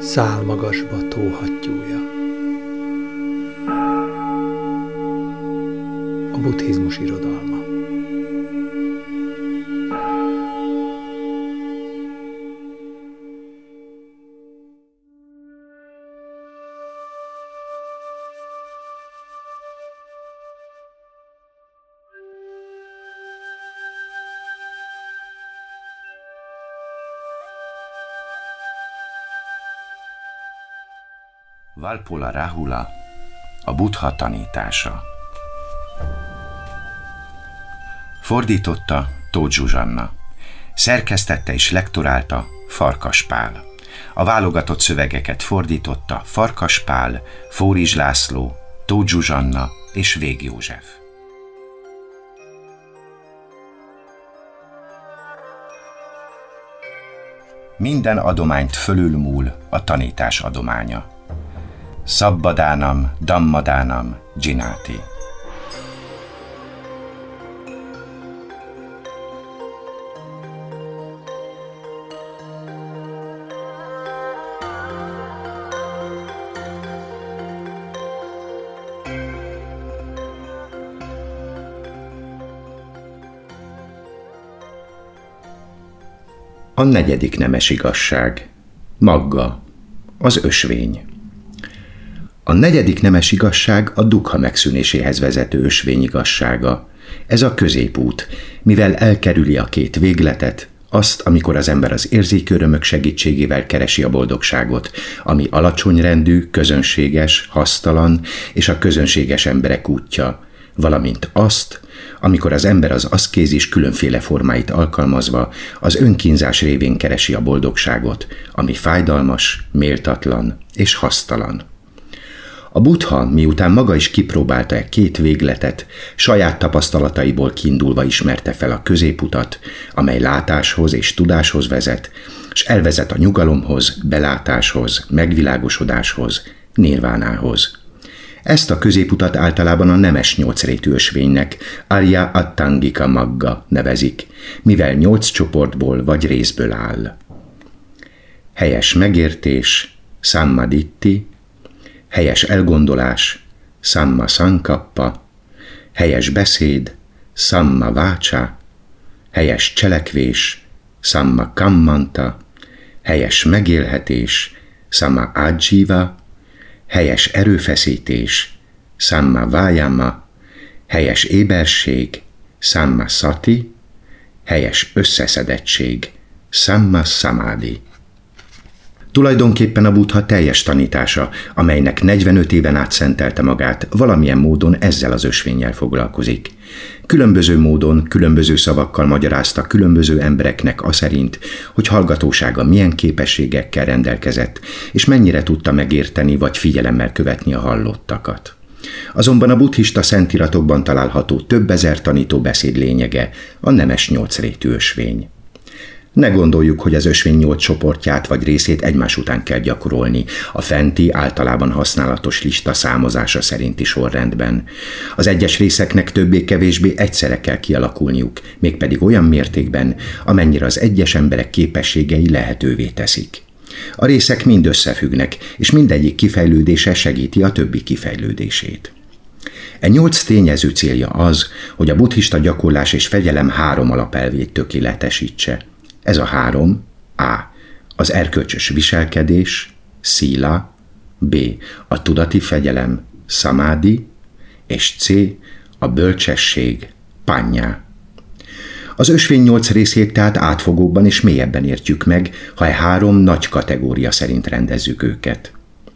Szálmagasba tóhattyúja. A buddhizmus irodalma. Valpola Rahula, a Buddha tanítása. Fordította Tóth Zsuzsanna. Szerkesztette és lektorálta Farkas Pál. A válogatott szövegeket fordította Farkas Pál, Fórizs László, Tóth Zsuzsanna és Vég József. Minden adományt fölülmúl a tanítás adománya. Szabbadánam, dammadánam, dzsináti. A negyedik nemes igazság. Magga, az ösvény. A negyedik nemes igazság a dukha megszűnéséhez vezető ösvény igazsága. Ez a középút, mivel elkerüli a két végletet, azt, amikor az ember az érzékörömök segítségével keresi a boldogságot, ami alacsony rendű, közönséges, hasztalan és a közönséges emberek útja, valamint azt, amikor az ember az aszkézis különféle formáit alkalmazva az önkínzás révén keresi a boldogságot, ami fájdalmas, méltatlan és hasztalan. A Buddha, miután maga is kipróbálta e két végletet, saját tapasztalataiból kiindulva ismerte fel a középutat, amely látáshoz és tudáshoz vezet, és elvezet a nyugalomhoz, belátáshoz, megvilágosodáshoz, nirvánához. Ezt a középutat általában a nemes nyolcrétű ösvénynek, Arya Attangika Magga nevezik, mivel 8 csoportból vagy részből áll. Helyes megértés, Sammaditti, helyes elgondolás, Samma Sankappa, helyes beszéd, Samma Vácsa, helyes cselekvés, Samma Kammanta, helyes megélhetés, Samma Ádzsíva, helyes erőfeszítés, Samma Vájama, helyes éberség, Samma Sati, helyes összeszedettség, Samma Samadhi. Tulajdonképpen a Buddha teljes tanítása, amelynek 45 éven át szentelte magát, valamilyen módon ezzel az ösvénnyel foglalkozik. Különböző módon, különböző szavakkal magyarázta különböző embereknek aszerint, hogy hallgatósága milyen képességekkel rendelkezett, és mennyire tudta megérteni vagy figyelemmel követni a hallottakat. Azonban a buddhista szentíratokban található több ezer tanító beszéd lényege a nemes nyolcrétű ösvény. Ne gondoljuk, hogy az ösvény 8 csoportját vagy részét egymás után kell gyakorolni, a fenti általában használatos lista számozása szerinti sorrendben. Az egyes részeknek többé-kevésbé egyszerre kell kialakulniuk, mégpedig olyan mértékben, amennyire az egyes emberek képességei lehetővé teszik. A részek mind összefüggnek, és mindegyik kifejlődése segíti a többi kifejlődését. E 8 tényező célja az, hogy a buddhista gyakorlás és fegyelem 3 alapelvét tökéletesítse. Ez a 3, A. Az erkölcsös viselkedés, szíla, B. A tudati fegyelem, szamádi, és C. A bölcsesség, pánnyá. Az ösvény 8 részét tehát átfogóbban és mélyebben értjük meg, ha 3 nagy kategória szerint rendezzük őket.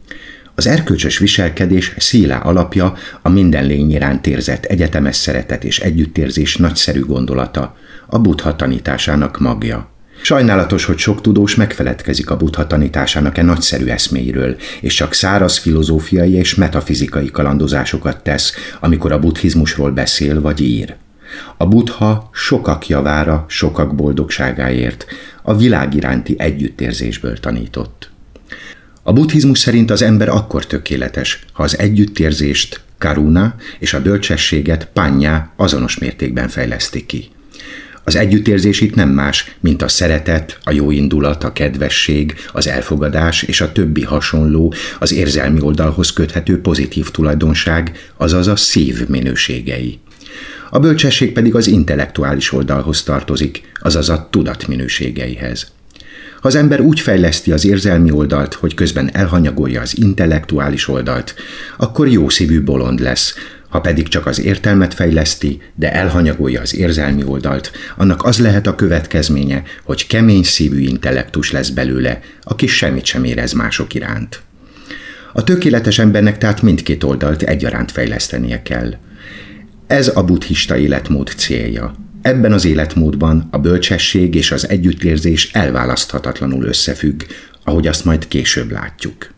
Az erkölcsös viselkedés szíla alapja a minden lény iránt érzett egyetemes szeretet és együttérzés nagyszerű gondolata, a Buddha tanításának magja. Sajnálatos, hogy sok tudós megfeledkezik a Buddha tanításának nagyszerű eszméiről, és csak száraz filozófiai és metafizikai kalandozásokat tesz, amikor a buddhizmusról beszél vagy ír. A Buddha sokak javára, sokak boldogságáért, a világ iránti együttérzésből tanított. A buddhizmus szerint az ember akkor tökéletes, ha az együttérzést, karuna és a bölcsességet, pánnyá azonos mértékben fejleszti ki. Az együttérzés itt nem más, mint a szeretet, a jóindulat, a kedvesség, az elfogadás és a többi hasonló, az érzelmi oldalhoz köthető pozitív tulajdonság, azaz a szív minőségei. A bölcsesség pedig az intellektuális oldalhoz tartozik, azaz a tudat minőségeihez. Ha az ember úgy fejleszti az érzelmi oldalt, hogy közben elhanyagolja az intellektuális oldalt, akkor jószívű bolond lesz, ha pedig csak az értelmet fejleszti, de elhanyagolja az érzelmi oldalt, annak az lehet a következménye, hogy kemény szívű intellektus lesz belőle, aki semmit sem érez mások iránt. A tökéletes embernek tehát mindkét oldalt egyaránt fejlesztenie kell. Ez a buddhista életmód célja. Ebben az életmódban a bölcsesség és az együttérzés elválaszthatatlanul összefügg, ahogy azt majd később látjuk.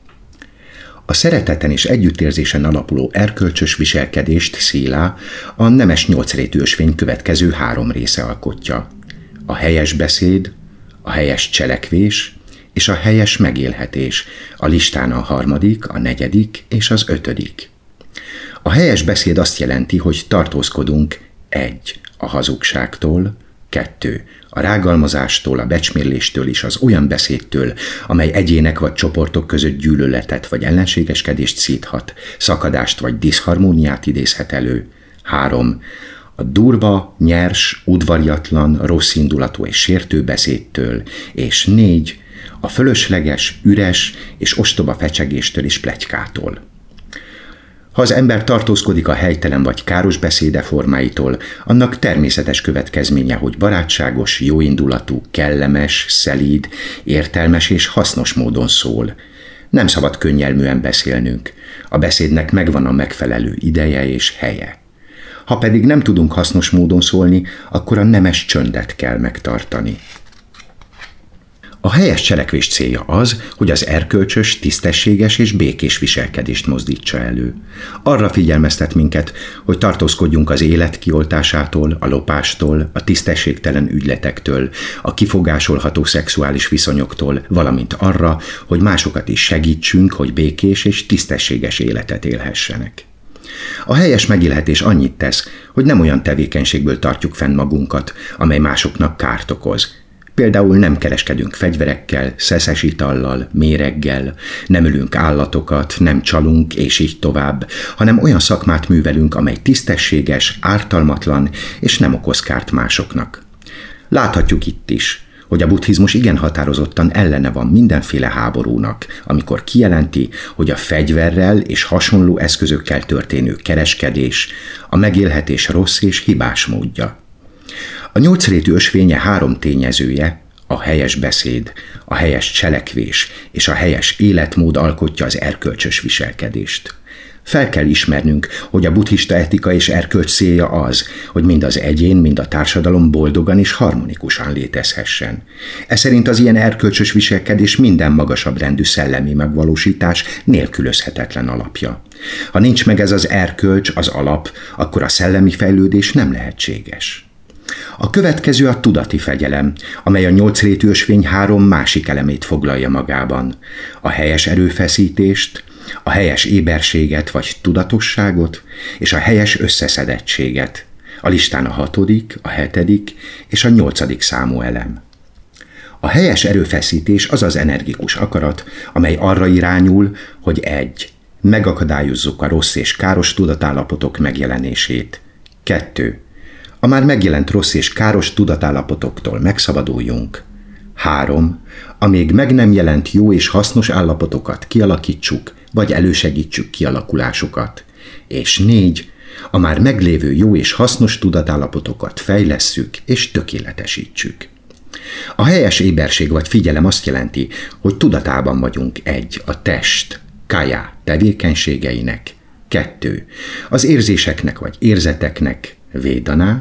A szereteten és együttérzésen alapuló erkölcsös viselkedést szílá a nemes 8-rétű ösvény következő 3 része alkotja. A helyes beszéd, a helyes cselekvés és a helyes megélhetés, a listán a 3., a 4. és az 5. A helyes beszéd azt jelenti, hogy tartózkodunk 1. a hazugságtól, 2. a rágalmazástól, a becsmérléstől és az olyan beszédtől, amely egyének vagy csoportok között gyűlöletet vagy ellenségeskedést szíthat, szakadást vagy diszharmóniát idézhet elő. 3. a durva, nyers, udvariatlan, rosszindulatú és sértő beszédtől, és 4. a fölösleges, üres és ostoba fecsegéstől és pletykától. Ha az ember tartózkodik a helytelen vagy káros beszéde formáitól, annak természetes következménye, hogy barátságos, jóindulatú, kellemes, szelíd, értelmes és hasznos módon szól. Nem szabad könnyelműen beszélnünk. A beszédnek megvan a megfelelő ideje és helye. Ha pedig nem tudunk hasznos módon szólni, akkor a nemes csöndet kell megtartani. A helyes cselekvés célja az, hogy az erkölcsös, tisztességes és békés viselkedést mozdítsa elő. Arra figyelmeztet minket, hogy tartózkodjunk az élet kioltásától, a lopástól, a tisztességtelen ügyletektől, a kifogásolható szexuális viszonyoktól, valamint arra, hogy másokat is segítsünk, hogy békés és tisztességes életet élhessenek. A helyes megélhetés annyit tesz, hogy nem olyan tevékenységből tartjuk fenn magunkat, amely másoknak kárt okoz. Például nem kereskedünk fegyverekkel, szeszes itallal, méreggel, nem ölünk állatokat, nem csalunk, és így tovább, hanem olyan szakmát művelünk, amely tisztességes, ártalmatlan, és nem okoz kárt másoknak. Láthatjuk itt is, hogy a buddhizmus igen határozottan ellene van mindenféle háborúnak, amikor kijelenti, hogy a fegyverrel és hasonló eszközökkel történő kereskedés a megélhetés rossz és hibás módja. A 8-rétű ösvénye 3 tényezője, a helyes beszéd, a helyes cselekvés és a helyes életmód alkotja az erkölcsös viselkedést. Fel kell ismernünk, hogy a buddhista etika és erkölcs célja az, hogy mind az egyén, mind a társadalom boldogan és harmonikusan létezhessen. Eszerint az ilyen erkölcsös viselkedés minden magasabb rendű szellemi megvalósítás nélkülözhetetlen alapja. Ha nincs meg ez az erkölcs, az alap, akkor a szellemi fejlődés nem lehetséges. A következő a tudati fegyelem, amely a 8-rétű ösvény 3 másik elemét foglalja magában. A helyes erőfeszítést, a helyes éberséget vagy tudatosságot, és a helyes összeszedettséget. A listán a 6., a 7. és a 8. számú elem. A helyes erőfeszítés az az energikus akarat, amely arra irányul, hogy 1. megakadályozzuk a rossz és káros tudatállapotok megjelenését. 2. A már megjelent rossz és káros tudatállapotoktól megszabaduljunk. 3. A még meg nem jelent jó és hasznos állapotokat kialakítsuk, vagy elősegítsük kialakulásukat. És 4. A már meglévő jó és hasznos tudatállapotokat fejlesszük és tökéletesítsük. A helyes éberség vagy figyelem azt jelenti, hogy tudatában vagyunk 1. a test, kaya tevékenységeinek, 2. az érzéseknek vagy érzeteknek, védaná,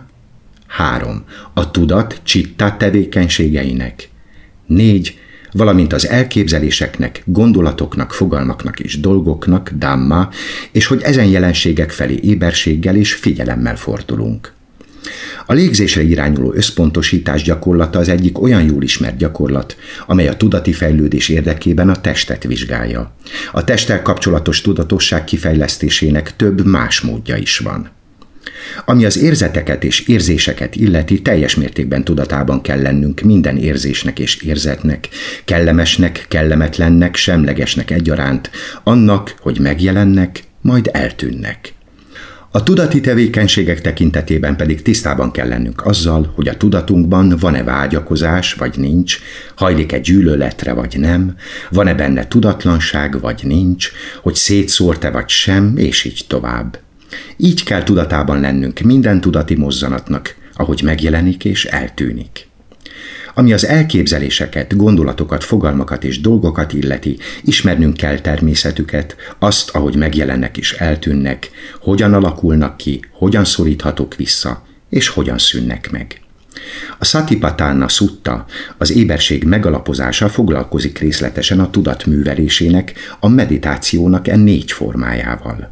3. a tudat, csitta tevékenységeinek, 4. valamint az elképzeléseknek, gondolatoknak, fogalmaknak és dolgoknak, dhamma, és hogy ezen jelenségek felé éberséggel és figyelemmel fordulunk. A légzésre irányuló összpontosítás gyakorlata az egyik olyan jól ismert gyakorlat, amely a tudati fejlődés érdekében a testet vizsgálja. A testtel kapcsolatos tudatosság kifejlesztésének több más módja is van. Ami az érzeteket és érzéseket illeti, teljes mértékben tudatában kell lennünk minden érzésnek és érzetnek, kellemesnek, kellemetlennek, semlegesnek egyaránt, annak, hogy megjelennek, majd eltűnnek. A tudati tevékenységek tekintetében pedig tisztában kell lennünk azzal, hogy a tudatunkban van-e vágyakozás, vagy nincs, hajlik-e gyűlöletre, vagy nem, van-e benne tudatlanság, vagy nincs, hogy szétszórt-e, vagy sem, és így tovább. Így kell tudatában lennünk minden tudati mozzanatnak, ahogy megjelenik és eltűnik. Ami az elképzeléseket, gondolatokat, fogalmakat és dolgokat illeti, ismernünk kell természetüket, azt, ahogy megjelennek és eltűnnek, hogyan alakulnak ki, hogyan szoríthatók vissza, és hogyan szűnnek meg. A Satipatthana Szutta, az éberség megalapozása foglalkozik részletesen a tudat művelésének, a meditációnak 4 formájával.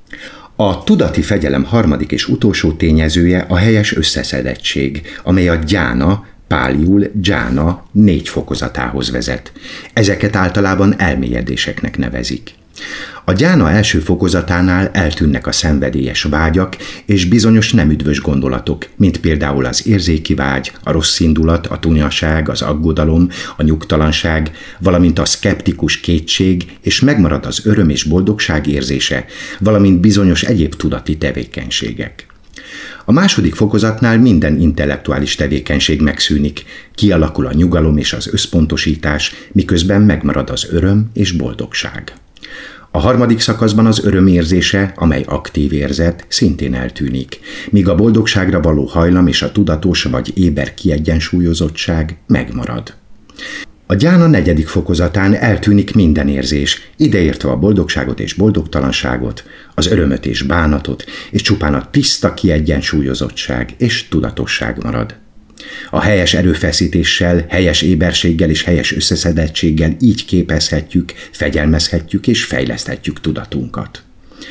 A tudati fegyelem harmadik és utolsó tényezője a helyes összeszedettség, amely a gyána, páliul dzsána 4 fokozatához vezet. Ezeket általában elmélyedéseknek nevezik. A gyána első fokozatánál eltűnnek a szenvedélyes vágyak és bizonyos nem üdvös gondolatok, mint például az érzéki vágy, a rossz indulat, a tunyaság, az aggodalom, a nyugtalanság, valamint a szkeptikus kétség, és megmarad az öröm és boldogság érzése, valamint bizonyos egyéb tudati tevékenységek. A második fokozatnál minden intellektuális tevékenység megszűnik, kialakul a nyugalom és az összpontosítás, miközben megmarad az öröm és boldogság. A harmadik szakaszban az öröm érzése, amely aktív érzet, szintén eltűnik, míg a boldogságra való hajlam és a tudatos vagy éber kiegyensúlyozottság megmarad. A gyána negyedik fokozatán eltűnik minden érzés, ideértve a boldogságot és boldogtalanságot, az örömöt és bánatot, és csupán a tiszta kiegyensúlyozottság és tudatosság marad. A helyes erőfeszítéssel, helyes éberséggel és helyes összeszedettséggel így képezhetjük, fegyelmezhetjük és fejleszthetjük tudatunkat.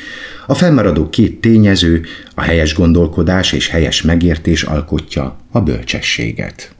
A fennmaradó 2 tényező, a helyes gondolkodás és helyes megértés alkotja a bölcsességet.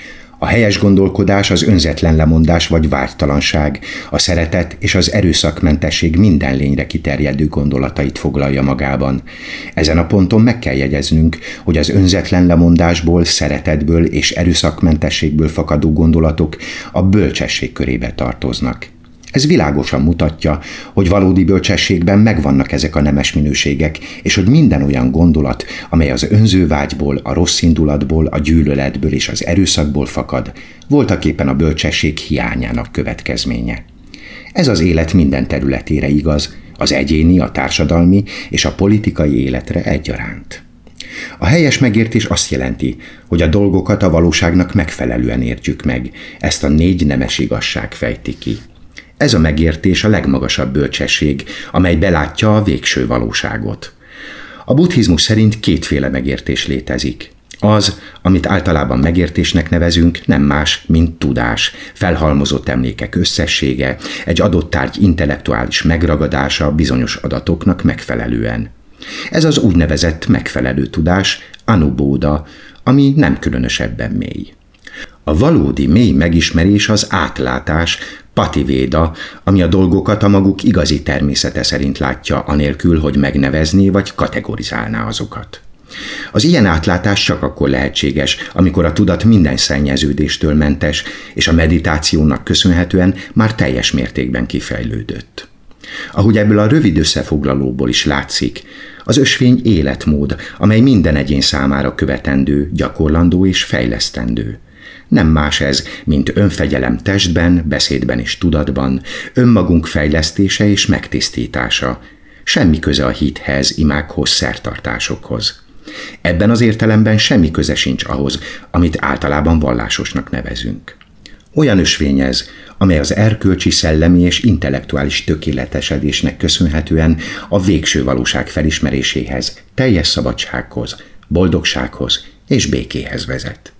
A helyes gondolkodás az önzetlen lemondás vagy vágytalanság, a szeretet és az erőszakmentesség minden lényre kiterjedő gondolatait foglalja magában. Ezen a ponton meg kell jegyeznünk, hogy az önzetlen lemondásból, szeretetből és erőszakmentességből fakadó gondolatok a bölcsesség körébe tartoznak. Ez világosan mutatja, hogy valódi bölcsességben megvannak ezek a nemes minőségek, és hogy minden olyan gondolat, amely az önzővágyból, a rossz indulatból, a gyűlöletből és az erőszakból fakad, voltaképpen a bölcsesség hiányának következménye. Ez az élet minden területére igaz, az egyéni, a társadalmi és a politikai életre egyaránt. A helyes megértés azt jelenti, hogy a dolgokat a valóságnak megfelelően értjük meg, ezt a 4 nemes igazság fejti ki. Ez a megértés a legmagasabb bölcsesség, amely belátja a végső valóságot. A buddhizmus szerint 2 megértés létezik. Az, amit általában megértésnek nevezünk, nem más, mint tudás, felhalmozott emlékek összessége, egy adott tárgy intellektuális megragadása bizonyos adatoknak megfelelően. Ez az úgynevezett megfelelő tudás, anubóda, ami nem különösebben mély. A valódi mély megismerés az átlátás, pativéda, ami a dolgokat a maguk igazi természete szerint látja, anélkül, hogy megnevezné vagy kategorizálná azokat. Az ilyen átlátás csak akkor lehetséges, amikor a tudat minden szennyeződéstől mentes, és a meditációnak köszönhetően már teljes mértékben kifejlődött. Ahogy ebből a rövid összefoglalóból is látszik, az ösvény életmód, amely minden egyén számára követendő, gyakorlandó és fejlesztendő. Nem más ez, mint önfegyelem testben, beszédben és tudatban, önmagunk fejlesztése és megtisztítása. Semmi köze a hithez, imákhoz, szertartásokhoz. Ebben az értelemben semmi köze sincs ahhoz, amit általában vallásosnak nevezünk. Olyan ösvény ez, amely az erkölcsi, szellemi és intellektuális tökéletesedésnek köszönhetően a végső valóság felismeréséhez, teljes szabadsághoz, boldogsághoz és békéhez vezet.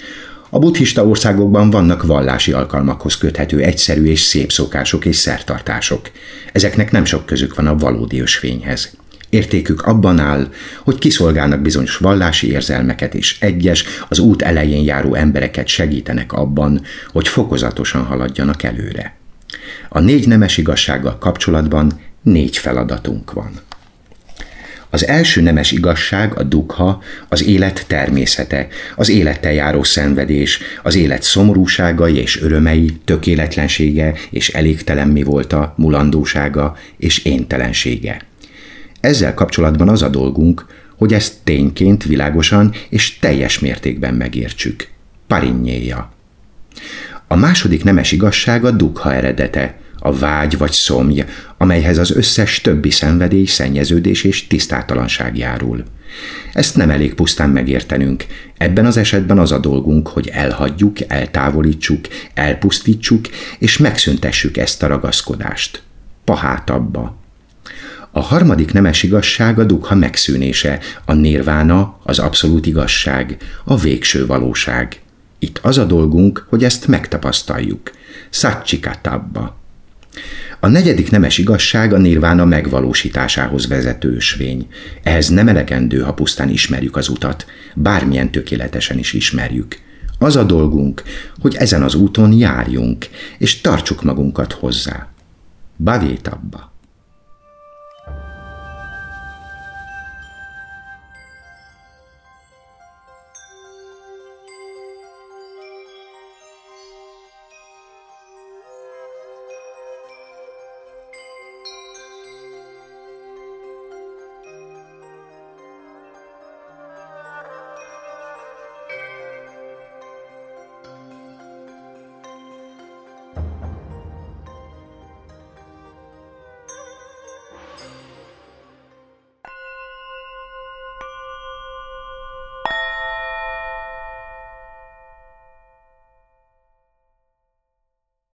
A buddhista országokban vannak vallási alkalmakhoz köthető egyszerű és szép szokások és szertartások. Ezeknek nem sok közük van a valódi ösvényhez. Értékük abban áll, hogy kiszolgálnak bizonyos vallási érzelmeket, és egyes, az út elején járó embereket segítenek abban, hogy fokozatosan haladjanak előre. A 4 nemes igazsággal kapcsolatban 4 feladatunk van. Az első nemes igazság, a dukha, az élet természete, az élettel járó szenvedés, az élet szomorúságai és örömei, tökéletlensége és elégtelen mi volta, mulandósága és éntelensége. Ezzel kapcsolatban az a dolgunk, hogy ezt tényként világosan és teljes mértékben megértsük. Parinnyéja. A második nemes igazság a dukha eredete, a vágy vagy szomj, amelyhez az összes többi szenvedély, szennyeződés és tisztátalanság járul. Ezt nem elég pusztán megértenünk. Ebben az esetben az a dolgunk, hogy elhagyjuk, eltávolítsuk, elpusztítsuk és megszüntessük ezt a ragaszkodást. Pahátabba. A harmadik nemes igazság a dukha megszűnése, a nirvána, az abszolút igazság, a végső valóság. Itt az a dolgunk, hogy ezt megtapasztaljuk. Satchikatabba. A negyedik nemes igazság a nirvána megvalósításához vezető ösvény. Ehhez nem elegendő, ha pusztán ismerjük az utat, bármilyen tökéletesen is ismerjük. Az a dolgunk, hogy ezen az úton járjunk, és tartsuk magunkat hozzá. Bhavetabba.